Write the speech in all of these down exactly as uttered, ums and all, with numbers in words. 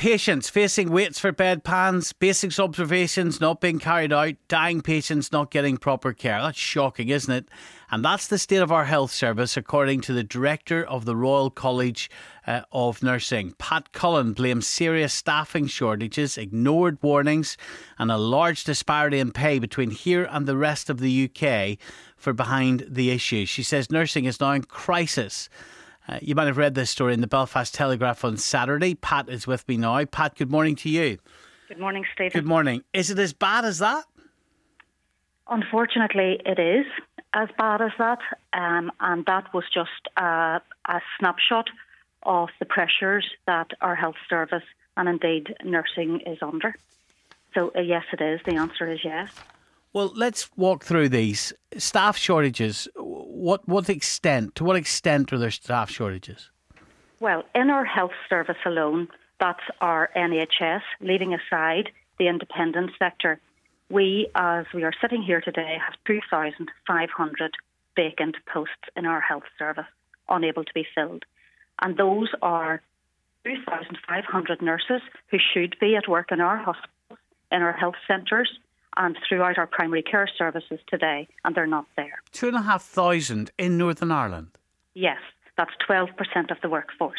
patients facing waits for bedpans, basics observations not being carried out, dying patients not getting proper care. That's shocking, isn't it? And that's the state of our health service, according to the director of the Royal College uh, of Nursing. Pat Cullen blames serious staffing shortages, ignored warnings and a large disparity in pay between here and the rest of the U K for behind the issue. She says nursing is now in crisis. Uh, you might have read this story in the Belfast Telegraph on Saturday. Pat is with me now. Pat, good morning to you. Good morning, Stephen. Good morning. Is it as bad as that? Unfortunately, it is as bad as that. Um, and that was just a, a snapshot of the pressures that our health service and indeed nursing is under. So, uh, yes, it is. The answer is yes. Well, let's walk through these. Staff shortages, what what extent, to what extent are there staff shortages? Well, in our health service alone, that's our N H S, leaving aside the independent sector. We, as we are sitting here today, have two thousand five hundred vacant posts in our health service, unable to be filled. And those are two thousand five hundred nurses who should be at work in our hospitals, in our health centres, and throughout our primary care services today, and they're not there. Two and a half thousand in Northern Ireland? Yes, that's twelve percent of the workforce.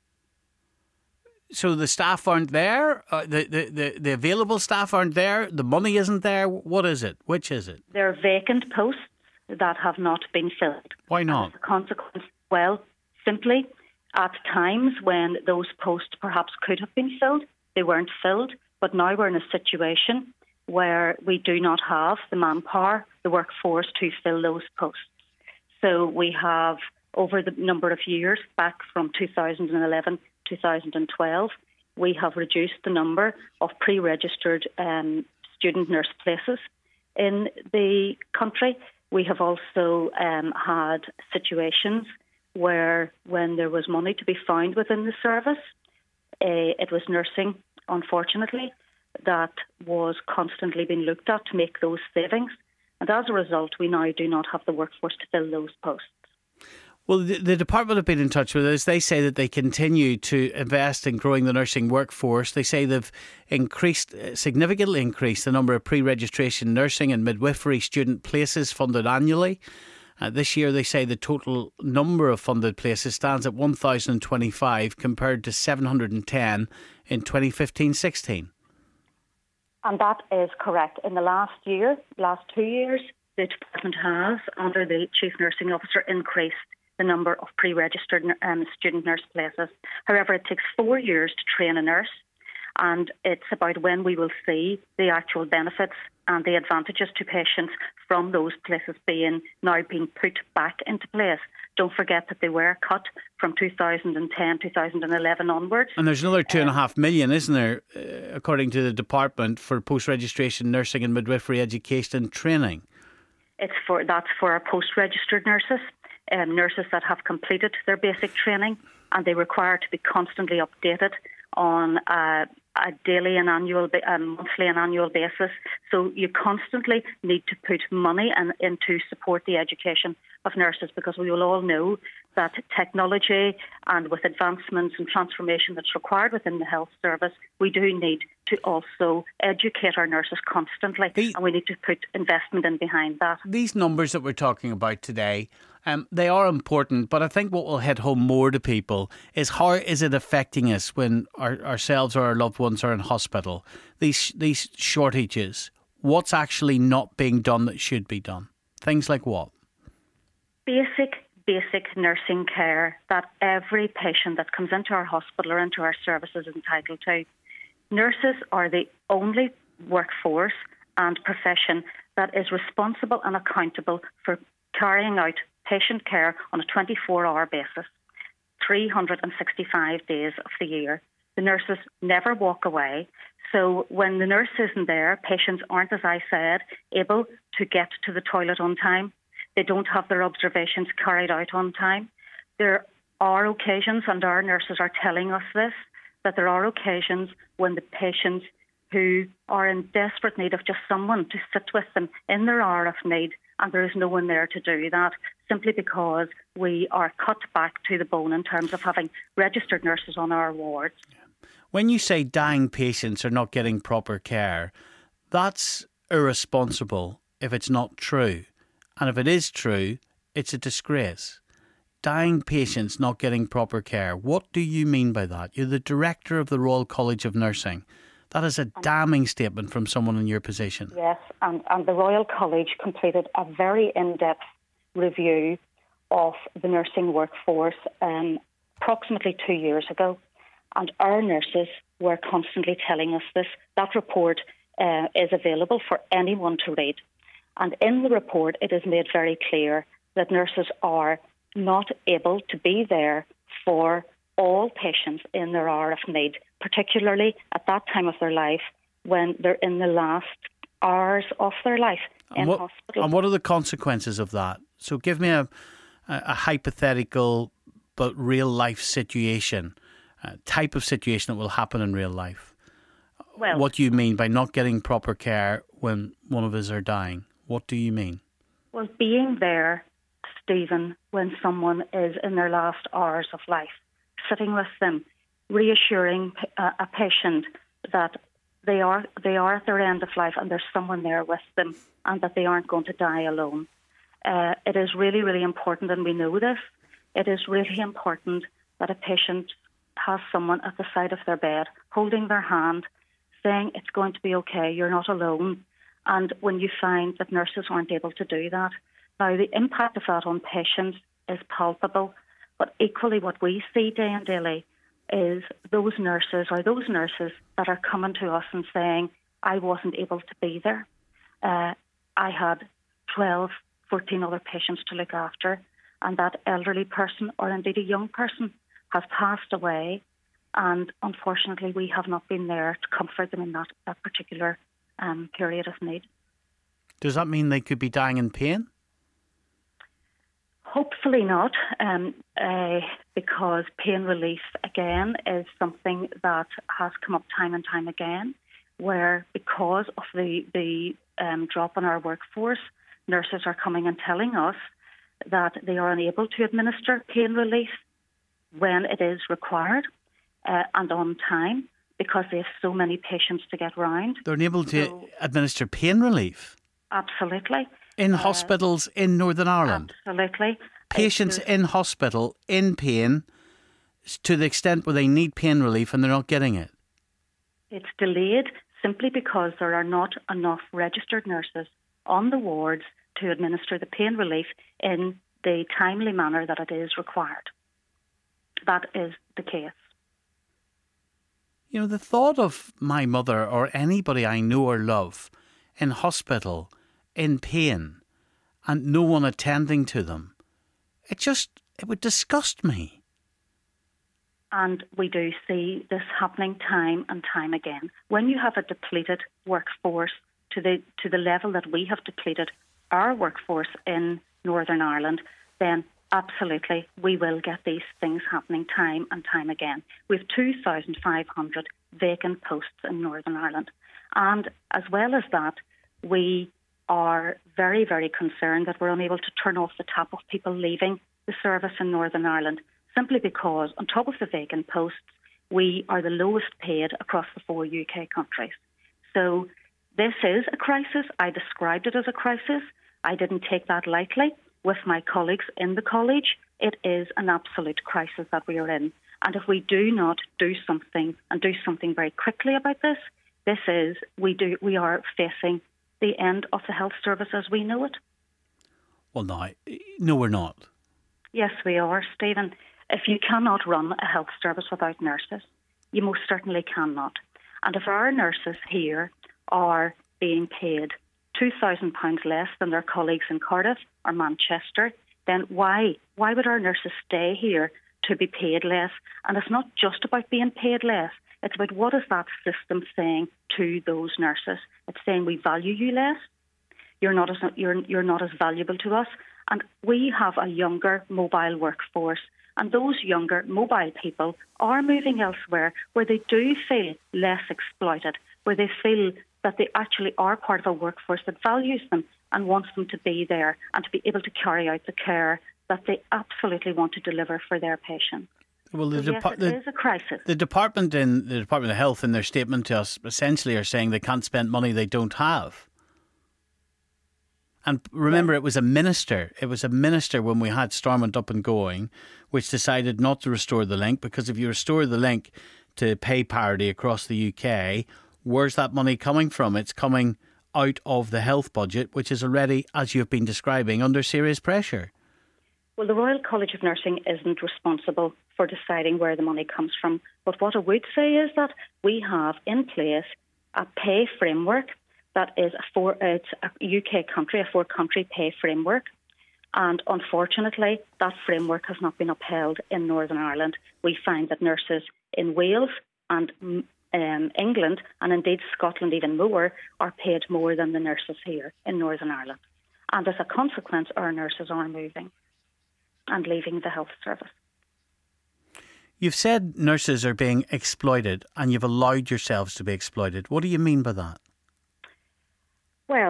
So the staff aren't there? Uh, the, the, the, the available staff aren't there? The money isn't there? What is it? Which is it? There are vacant posts that have not been filled. Why not? As a consequence, well, simply at times when those posts perhaps could have been filled, they weren't filled, but now we're in a situation where we do not have the manpower, the workforce to fill those posts. So we have, over the number of years, back from two thousand eleven, two thousand twelve, we have reduced the number of pre-registered um, student nurse places in the country. We have also um, had situations where when there was money to be found within the service, uh, it was nursing, unfortunately, that was constantly being looked at to make those savings. And as a result, we now do not have the workforce to fill those posts. Well, the, the department have been in touch with us. They say that they continue to invest in growing the nursing workforce. They say they've increased, significantly increased the number of pre-registration nursing and midwifery student places funded annually. Uh, this year, they say the total number of funded places stands at one thousand twenty-five compared to seven hundred ten in twenty fifteen sixteen. And that is correct. In the last year, last two years, the department has, under the Chief Nursing Officer, increased the number of pre-registered um, student nurse places. However, it takes four years to train a nurse, and it's about when we will see the actual benefits and the advantages to patients from those places being now being put back into place. Don't forget that they were cut from two thousand ten, two thousand eleven onwards. And there's another two and a half million, isn't there, uh, according to the department, for post-registration nursing and midwifery education and training? It's for that's for our post-registered nurses, um, nurses that have completed their basic training, and they require to be constantly updated on uh, a daily and annual, um, monthly and annual basis. So you constantly need to put money and in to support the education of nurses, because we will all know that technology and with advancements and transformation that's required within the health service, we do need to also educate our nurses constantly, the, and we need to put investment in behind that. These numbers that we're talking about today, um, they are important, but I think what will hit home more to people is how is it affecting us when our, ourselves or our loved ones are in hospital? These these shortages, what's actually not being done that should be done? Things like what? Basic, basic nursing care that every patient that comes into our hospital or into our services is entitled to. Nurses are the only workforce and profession that is responsible and accountable for carrying out patient care on a twenty-four hour basis, three hundred sixty-five days of the year. The nurses never walk away. So when the nurse isn't there, patients aren't, as I said, able to get to the toilet on time. They don't have their observations carried out on time. There are occasions, and our nurses are telling us this, that there are occasions when the patients who are in desperate need of just someone to sit with them in their hour of need, and there is no one there to do that, simply because we are cut back to the bone in terms of having registered nurses on our wards. When you say dying patients are not getting proper care, that's irresponsible if it's not true. And if it is true, it's a disgrace. Dying patients not getting proper care. What do you mean by that? You're the director of the Royal College of Nursing. That is a damning statement from someone in your position. Yes, and, and the Royal College completed a very in-depth review of the nursing workforce um, approximately two years ago. And our nurses were constantly telling us this. That report uh, is available for anyone to read. And in the report, it is made very clear that nurses are not able to be there for all patients in their hour of need, particularly at that time of their life when they're in the last hours of their life in and what, hospital. And what are the consequences of that? So give me a, a, a hypothetical but real life situation, a type of situation that will happen in real life. Well, what do you mean by not getting proper care when one of us are dying? What do you mean? Well, being there, Stephen, when someone is in their last hours of life, sitting with them, reassuring a, a patient that they are they are at their end of life and there's someone there with them and that they aren't going to die alone. Uh, it is really, really important, and we know this. It is really important that a patient has someone at the side of their bed holding their hand, saying it's going to be okay, you're not alone. And when you find that nurses aren't able to do that, now the impact of that on patients is palpable. But equally what we see day and daily is those nurses or those nurses that are coming to us and saying, I wasn't able to be there. Uh, I had twelve, fourteen other patients to look after, and that elderly person or indeed a young person has passed away, and unfortunately we have not been there to comfort them in that, that particular um, period of need. Does that mean they could be dying in pain? Hopefully not, um, uh, because pain relief, again, is something that has come up time and time again, where because of the, the um, drop in our workforce, nurses are coming and telling us that they are unable to administer pain relief when it is required uh, and on time because they have so many patients to get round. They're unable to so, administer pain relief? Absolutely. In uh, hospitals in Northern Ireland? Absolutely. Patients in hospital, in pain, to the extent where they need pain relief and they're not getting it? It's delayed simply because there are not enough registered nurses on the wards to administer the pain relief in the timely manner that it is required. That is the case. You know, the thought of my mother or anybody I know or love in hospital, in pain, and no one attending to them, it just, it would disgust me. And we do see this happening time and time again. When you have a depleted workforce to the to the level that we have depleted our workforce in Northern Ireland, then absolutely we will get these things happening time and time again. We have two thousand five hundred vacant posts in Northern Ireland. And as well as that, we are very, very concerned that we're unable to turn off the tap of people leaving the service in Northern Ireland, simply because on top of the vacant posts, we are the lowest paid across the four U K countries. So this is a crisis. I described it as a crisis. I didn't take that lightly with my colleagues in the college. It is an absolute crisis that we are in. And if we do not do something and do something very quickly about this, this is, we do, we are facing the end of the health service as we know it. Well, no, no, we're not. Yes, we are, Stephen. If you cannot run a health service without nurses, you most certainly cannot. And if our nurses here are being paid two thousand pounds less than their colleagues in Cardiff or Manchester, then why? Why would our nurses stay here to be paid less? And it's not just about being paid less. It's about what is that system saying to those nurses. It's saying we value you less. You're not as you're you're not as valuable to us. And we have a younger mobile workforce. And those younger mobile people are moving elsewhere where they do feel less exploited, where they feel that they actually are part of a workforce that values them and wants them to be there and to be able to carry out the care that they absolutely want to deliver for their patients. Well, the, so yes, depa- it the, is a crisis. the department in the Department of Health, in their statement to us, essentially are saying they can't spend money they don't have. And remember, yeah. it was a minister. It was a minister when we had Stormont up and going, which decided not to restore the link, because if you restore the link to pay parity across the U K, where's that money coming from? It's coming out of the health budget, which is already, as you've been describing, under serious pressure. Well, the Royal College of Nursing isn't responsible for deciding where the money comes from. But what I would say is that we have in place a pay framework that is a four, it's a U K country, a four-country pay framework. And unfortunately, that framework has not been upheld in Northern Ireland. We find that nurses in Wales and um, England, and indeed Scotland even more, are paid more than the nurses here in Northern Ireland. And as a consequence, our nurses are moving and leaving the health service. You've said nurses are being exploited and you've allowed yourselves to be exploited. What do you mean by that? Well,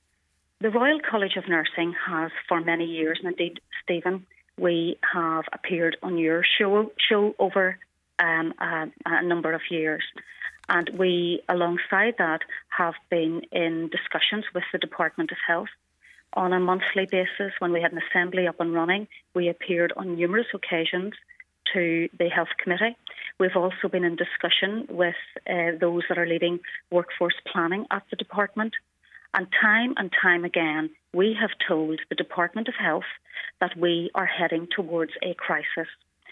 the Royal College of Nursing has for many years, and indeed, Stephen, we have appeared on your show, show over um, a, a number of years. And we, alongside that, have been in discussions with the Department of Health. On a monthly basis, when we had an assembly up and running, we appeared on numerous occasions to the Health Committee. We've also been in discussion with uh, those that are leading workforce planning at the department. And time and time again, we have told the Department of Health that we are heading towards a crisis.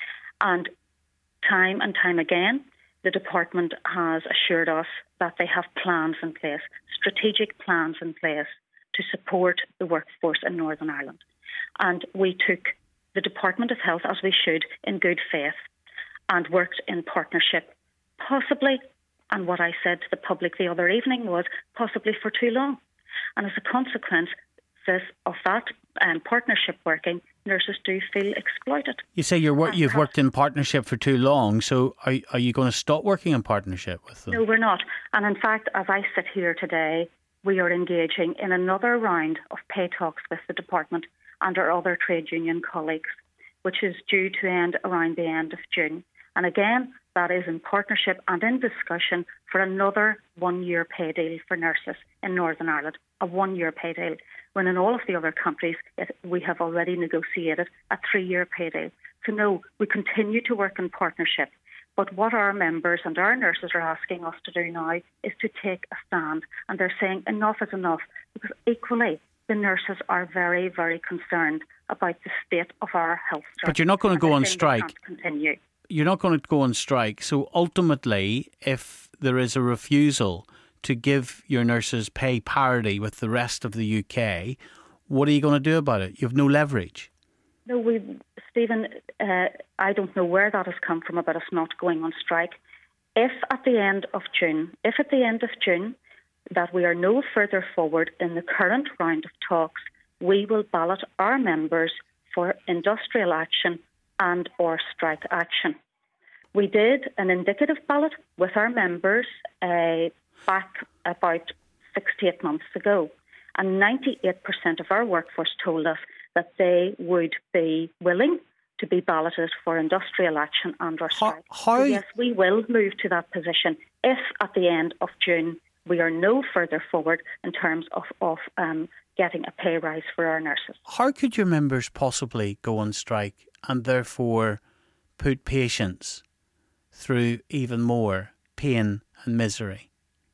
And time and time again, the department has assured us that they have plans in place, strategic plans in place, to support the workforce in Northern Ireland. And we took the Department of Health, as we should, in good faith, and worked in partnership, possibly, and what I said to the public the other evening was, possibly for too long. And as a consequence this, of that um, partnership working, nurses do feel exploited. You say you're wor- you've worked in partnership for too long, so are, are you going to stop working in partnership with them? No, we're not. And in fact, as I sit here today, we are engaging in another round of pay talks with the department and our other trade union colleagues, which is due to end around the end of June. And again, that is in partnership and in discussion for another one-year pay deal for nurses in Northern Ireland, a one-year pay deal, when in all of the other countries it, we have already negotiated a three-year pay deal. So no, we continue to work in partnership. But what our members and our nurses are asking us to do now is to take a stand. And they're saying enough is enough, because equally the nurses are very, very concerned about the state of our health service. But you're not going to go on strike. Can't continue. You're not going to go on strike. So ultimately, if there is a refusal to give your nurses pay parity with the rest of the U K, what are you going to do about it? You have no leverage. No, we, Stephen, uh, I don't know where that has come from about us not going on strike. If at the end of June, if at the end of June that we are no further forward in the current round of talks, we will ballot our members for industrial action and or strike action. We did an indicative ballot with our members uh, back about six to eight months ago, and ninety-eight percent of our workforce told us that they would be willing to be balloted for industrial action and or strike. How, how... So yes, we will move to that position if at the end of June we are no further forward in terms of, of um, getting a pay rise for our nurses. How could your members possibly go on strike and therefore put patients through even more pain and misery?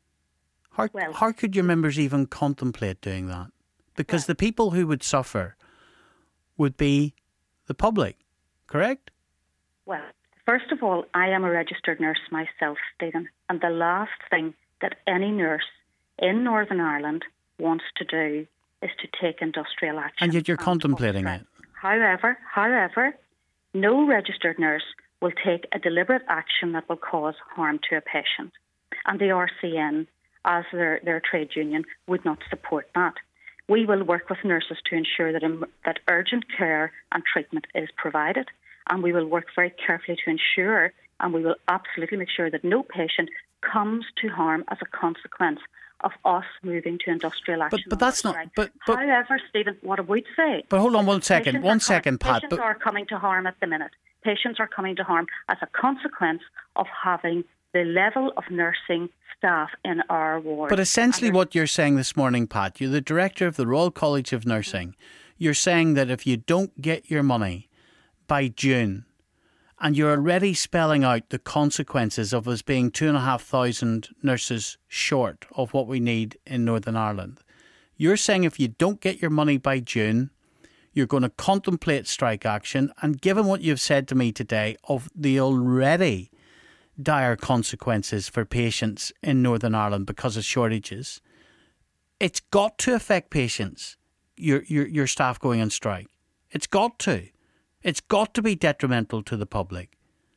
How, well, how could your members even contemplate doing that? Because well, the people who would suffer would be the public, correct? Well, first of all, I am a registered nurse myself, Stephen, and the last thing that any nurse in Northern Ireland wants to do is to take industrial action. And yet you're and contemplating it. However, however, no registered nurse will take a deliberate action that will cause harm to a patient. And the R C N, as their, their trade union, would not support that. We will work with nurses to ensure that, um, that urgent care and treatment is provided. And we will work very carefully to ensure, and we will absolutely make sure that no patient comes to harm as a consequence of us moving to industrial action. But, but that's not. But, but, However, Stephen, what I would say. But hold on one second, one second, Pat. Patients are coming to harm at the minute. patients are coming to harm as a consequence of having the level of nursing staff in our ward. But essentially what you're saying this morning, Pat, you're the director of the Royal College of Nursing. You're saying that if you don't get your money by June, and you're already spelling out the consequences of us being two and a half thousand nurses short of what we need in Northern Ireland, you're saying if you don't get your money by June, you're going to contemplate strike action. And given what you've said to me today of the already dire consequences for patients in Northern Ireland because of shortages, it's got to affect patients, your, your, your staff going on strike. It's got to. It's got to be detrimental to the public.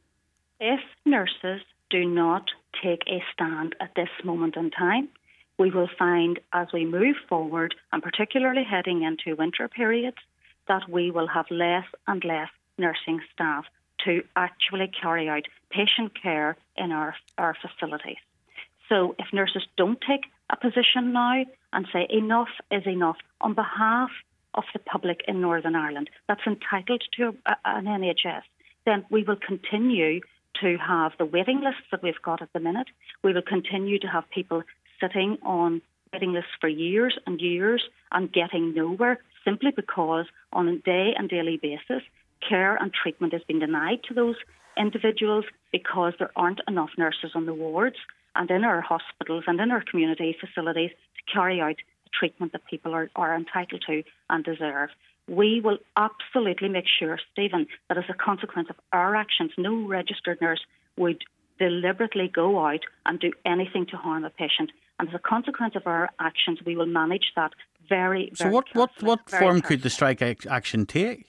If nurses do not take a stand at this moment in time, we will find as we move forward, and particularly heading into winter periods, that we will have less and less nursing staff to actually carry out patient care in our, our facilities. So if nurses don't take a position now and say enough is enough on behalf of the public in Northern Ireland that's entitled to a, an N H S, then we will continue to have the waiting lists that we've got at the minute. We will continue to have people sitting on waiting lists for years and years and getting nowhere simply because on a day and daily basis, care and treatment has been denied to those individuals because there aren't enough nurses on the wards and in our hospitals and in our community facilities to carry out treatment that people are, are entitled to and deserve. We will absolutely make sure, Stephen, that as a consequence of our actions, no registered nurse would deliberately go out and do anything to harm a patient. And as a consequence of our actions, we will manage that very, very So what, what, what very form carefully. could the strike action take?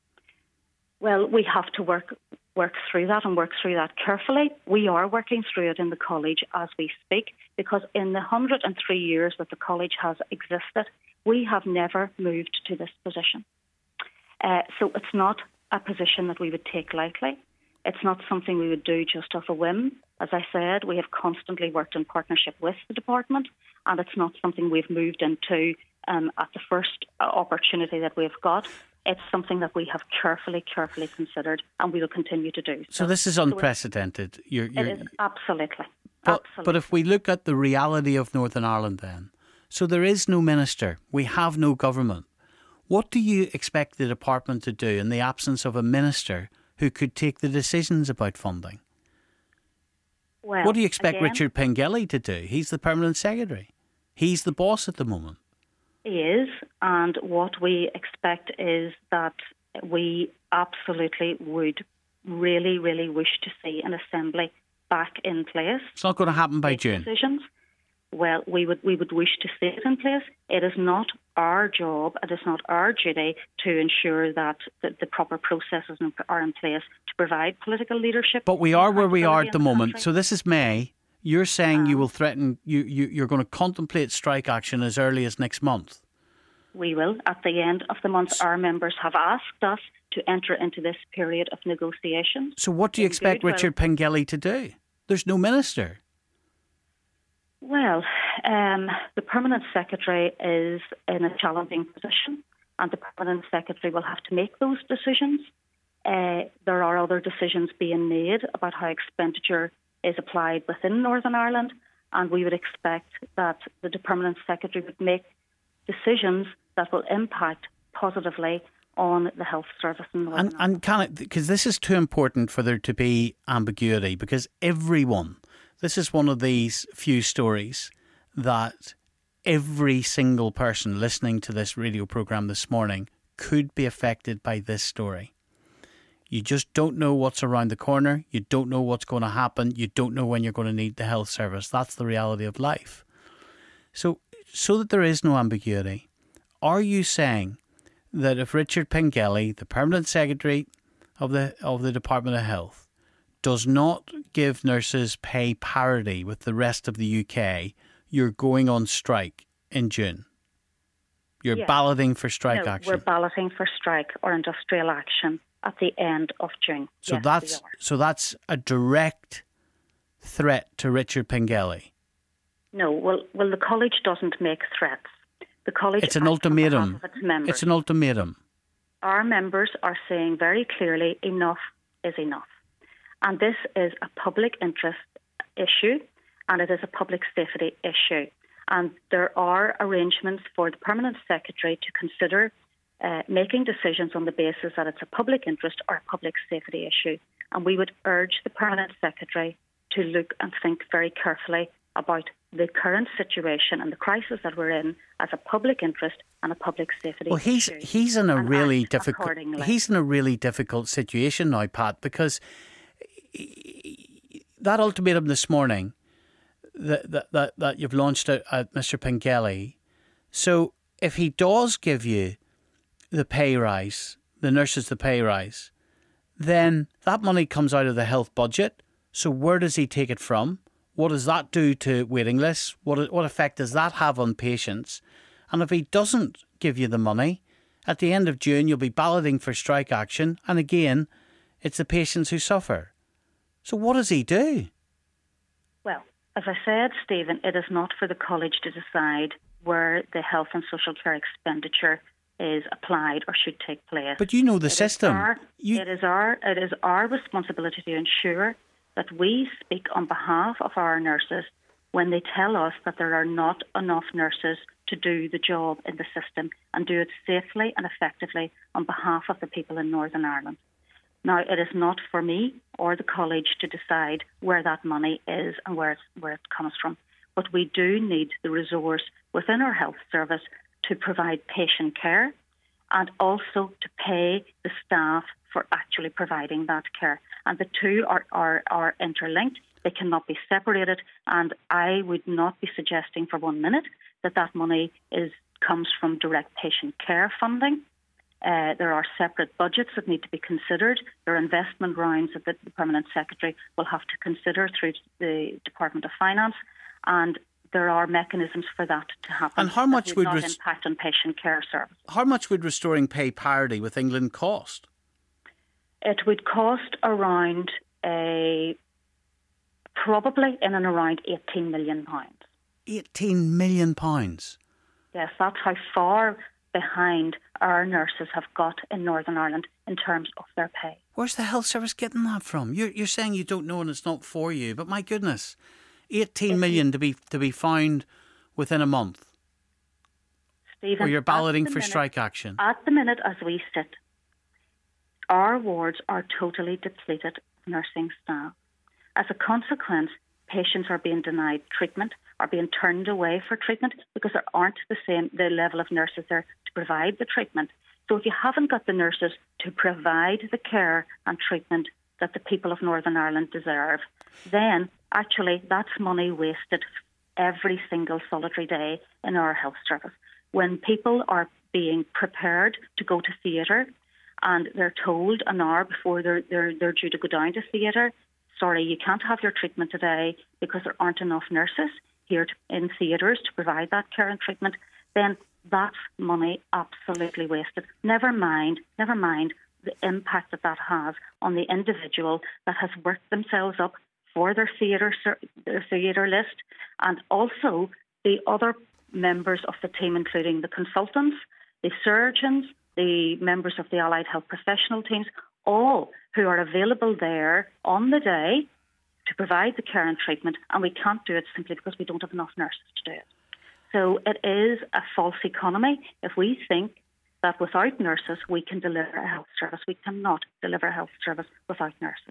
Well, we have to work work through that and work through that carefully. We are working through it in the college as we speak, because in the one hundred three years that the college has existed, we have never moved to this position. Uh, so it's not a position that we would take lightly. It's not something we would do just off a whim. As I said, we have constantly worked in partnership with the department, and it's not something we've moved into um, at the first opportunity that we've got. It's something that we have carefully, carefully considered, and we will continue to do. So, so this is unprecedented. You're, you're, it is, absolutely. But, absolutely. But if we look at the reality of Northern Ireland then, so there is no minister, we have no government. What do you expect the department to do in the absence of a minister who could take the decisions about funding? Well, what do you expect again, Richard Pengelly to do? He's the permanent secretary. He's the boss at the moment. He is, and what we expect is that we absolutely would really, really wish to see an assembly back in place. It's not going to happen by June. Decisions. Well, we would we would wish to see it in place. It is not our job, it is not our duty to ensure that the, the proper processes are in place to provide political leadership. But we are where we are at the moment. Country. So this is May. You're saying um, you will threaten, you, you, you're going to contemplate strike action as early as next month? We will. At the end of the month, our members have asked us to enter into this period of negotiations. So what do you expect good, Richard well, Pengelly to do? There's no minister. Well, um, the Permanent Secretary is in a challenging position, and the Permanent Secretary will have to make those decisions. Uh, there are other decisions being made about how expenditure is applied within Northern Ireland, and we would expect that the Permanent Secretary would make decisions that will impact positively on the health service in Northern and, Ireland. And can it, because this is too important for there to be ambiguity, because everyone, this is one of these few stories that every single person listening to this radio programme this morning could be affected by this story. You just don't know what's around the corner. You don't know what's going to happen. You don't know when you're going to need the health service. That's the reality of life. So, so that there is no ambiguity, are you saying that if Richard Pengelly, the Permanent Secretary of the of the Department of Health, does not give nurses pay parity with the rest of the U K, you're going on strike in June? You're yes. balloting for strike no, action? We're balloting for strike or industrial action at the end of June. So yes, that's so that's a direct threat to Richard Pengelly. No, well, well, the college doesn't make threats. The college. It's an ultimatum. Its, members. it's an ultimatum. Our members are saying very clearly, enough is enough. And this is a public interest issue, and it is a public safety issue. And there are arrangements for the Permanent Secretary to consider uh, making decisions on the basis that it's a public interest or a public safety issue. And we would urge the Permanent Secretary to look and think very carefully about the current situation and the crisis that we're in as a public interest and a public safety well, he's, issue. He's in a and really act difficult. accordingly. He's in a really difficult situation now, Pat, because that ultimatum this morning that that that, that you've launched at, at Mister Pengelly. So if he does give you the pay rise, the nurses the pay rise, then that money comes out of the health budget. So where does he take it from? What does that do to waiting lists? What what effect does that have on patients? And if he doesn't give you the money, at the end of June you'll be balloting for strike action, and again, it's the patients who suffer. So what does he do? Well, as I said, Stephen, it is not for the college to decide where the health and social care expenditure is applied or should take place. But you know the it system. Is our, you... It is our it is our responsibility to ensure that we speak on behalf of our nurses when they tell us that there are not enough nurses to do the job in the system and do it safely and effectively on behalf of the people in Northern Ireland. Now, it is not for me or the college to decide where that money is and where, it's, where it comes from, but we do need the resource within our health service to provide patient care and also to pay the staff for actually providing that care. And the two are, are, are interlinked. They cannot be separated. And I would not be suggesting for one minute that that money is comes from direct patient care funding. Uh, there are separate budgets that need to be considered. There are investment rounds that the Permanent Secretary will have to consider through the Department of Finance. And there are mechanisms for that to happen. And how much would, would not res- impact on patient care services? How much would restoring pay parity with England cost? It would cost around a probably in and around eighteen million pounds. Eighteen million pounds. Yes, that's how far behind our nurses have got in Northern Ireland in terms of their pay. Where's the health service getting that from? You're you're saying you don't know and it's not for you, but my goodness, eighteen million to be to be found within a month. Stephen, or you're balloting for minute, strike action. At the minute, as we sit, our wards are totally depleted of nursing staff. As a consequence, patients are being denied treatment, are being turned away for treatment because there aren't the same the level of nurses there to provide the treatment. So if you haven't got the nurses to provide the care and treatment that the people of Northern Ireland deserve, then actually that's money wasted every single solitary day in our health service. When people are being prepared to go to theatre and they're told an hour before they're, they're, they're due to go down to theatre, sorry, you can't have your treatment today because there aren't enough nurses here to, in theatres to provide that care and treatment, then that's money absolutely wasted. Never mind, never mind the impact that that has on the individual that has worked themselves up for their theatre their theatre list, and also the other members of the team, including the consultants, the surgeons, the members of the allied health professional teams, all who are available there on the day to provide the care and treatment, and we can't do it simply because we don't have enough nurses to do it. So it is a false economy if we think that without nurses we can deliver a health service. We cannot deliver a health service without nurses.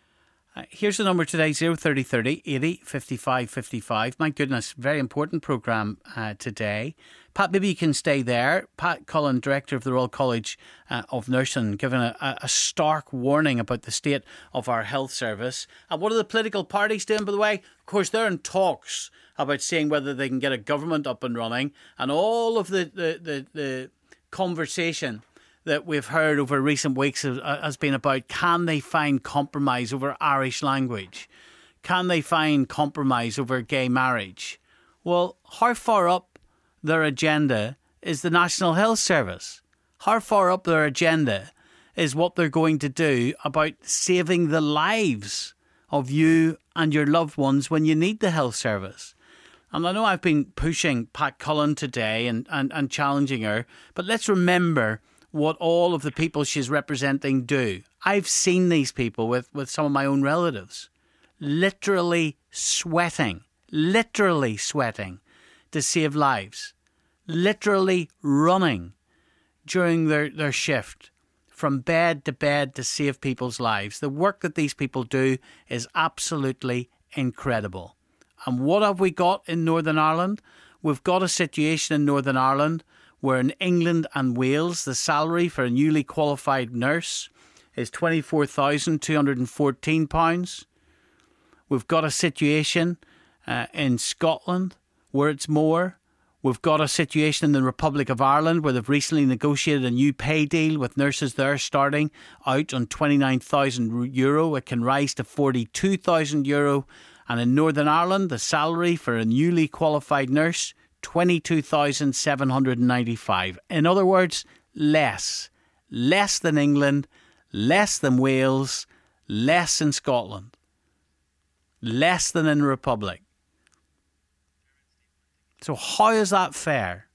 Uh, here's the number today, zero thirty thirty eighty fifty-five fifty-five. My goodness, very important programme uh, today. Pat, maybe you can stay there. Pat Cullen, Director of the Royal College uh, of Nursing, giving a, a stark warning about the state of our health service. And what are the political parties doing, by the way? Of course, they're in talks about seeing whether they can get a government up and running. And all of the, the, the, the conversation that we've heard over recent weeks has been about, can they find compromise over Irish language? Can they find compromise over gay marriage? Well, how far up their agenda is the National Health Service? How far up their agenda is what they're going to do about saving the lives of you and your loved ones when you need the health service? And I know I've been pushing Pat Cullen today and, and, and challenging her, but let's remember what all of the people she's representing do. I've seen these people with, with some of my own relatives literally sweating, literally sweating to save lives, literally running during their, their shift from bed to bed to save people's lives. The work that these people do is absolutely incredible. And what have we got in Northern Ireland? We've got a situation in Northern Ireland where in England and Wales, the salary for a newly qualified nurse is twenty-four thousand two hundred fourteen pounds. We've got a situation uh, in Scotland where it's more. We've got a situation in the Republic of Ireland where they've recently negotiated a new pay deal with nurses there starting out on twenty-nine thousand euro. It can rise to forty-two thousand euro. And in Northern Ireland, the salary for a newly qualified nurse, twenty-two thousand seven hundred ninety-five. In other words, less. Less than England, less than Wales, less in Scotland. Less than in the Republic. So how is that fair?